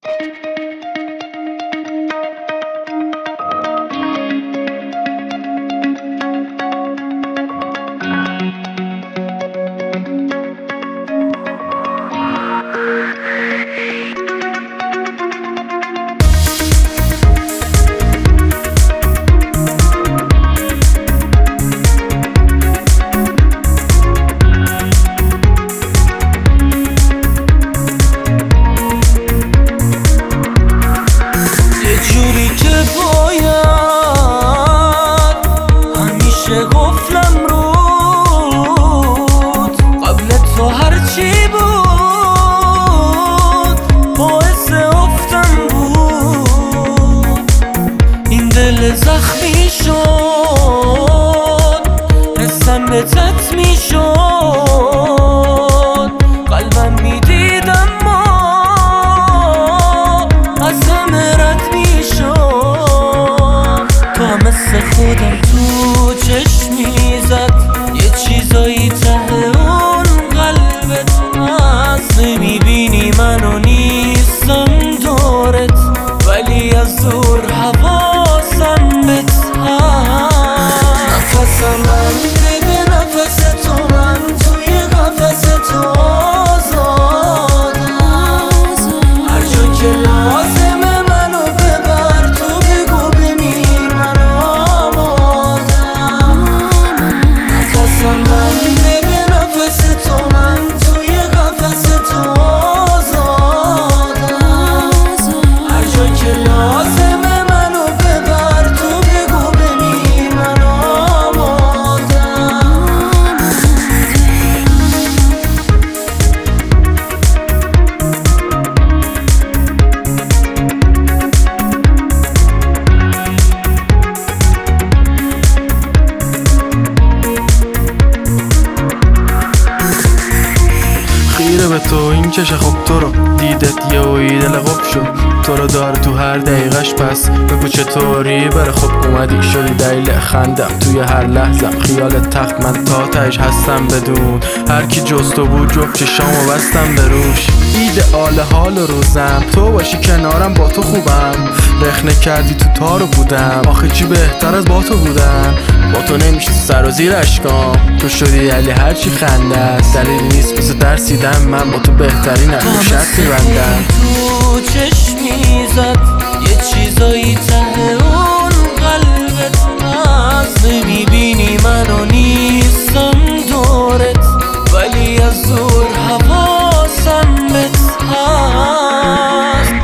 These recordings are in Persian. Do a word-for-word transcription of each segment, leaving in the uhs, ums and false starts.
زخمی شد حسم به تت می شد قلبم می دید اما از همه رد می شد تو هم مثل خودم تو چشمی زد یه چیزایی ته اون قلبت هست نمی بینی منو نیستم دورت ولی از دور حواسم بهت هست نفسم بنده به نفس تو من توی قفس تو آزادم هر جا که لازمه منو ببر تو بگو بمیر من آمادم نفسم بنده به نفس تو من توی قفس تو آزادم هر جا که لازمه منو ببر تو بگو بمیر من آمادم خیره به تو این چشه خب تو رو دیدت یه اوی دل قب شد تو رو داره تو هر دقیقش پس بگو چطوری بره خب اومدی شدی دلیل خندم توی هر لحظم خیال تخت من تا تهش هستم بدون هر کی جز تو بود جفت چشامو بستم به روش ایدئال حال و روزم تو باشی کنارم با تو خوبم رخنه کردی تو تارو بودم آخه چی بهتر از با تو بودن با تو نمیشه سر و زیر اشکام تو شدی علی هرچی خنده است دلیلی نیست بسه ترسیدم من با تو بهترینم تو شرط میبندم تو چشمی زد یه چیزایی ته اون قلبت هست نمیبینی منو نیستم دورت ولی از دور حواسم بهت هست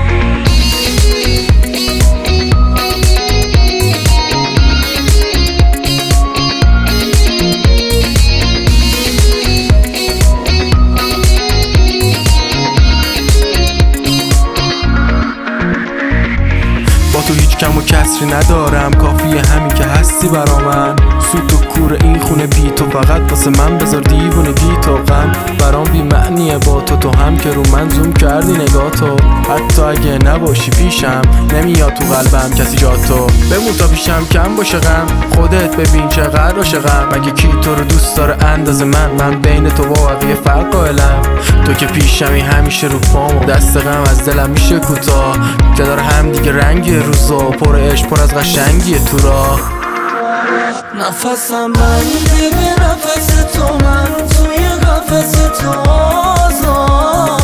تو هیچ کم و کسری ندارم کافیه همین که هستی برا من سوت و کور این خونه بی تو فقط واسه من بذار دیوونگی تو غم برام بی معنیه با تو تو هم که رو من زوم کردی نگاه تو حتی اگه نباشی پیشم نمیاد تو قلبم کسی جا تو بمون تا پیشم کم باشه غم خودت ببین چقدر عاشقم مگه کی تو رو دوست داره اندازه من من بین تو و بقیه فرق قائلم تو که پیشمی همیشه رو پام دست غم از دلم میشه کوتاه که داره هم دیگه رنگ روزا پر عشق پر از قشنگی تو راه نفسم بنده به نفس تو من توی قفس تو آزاد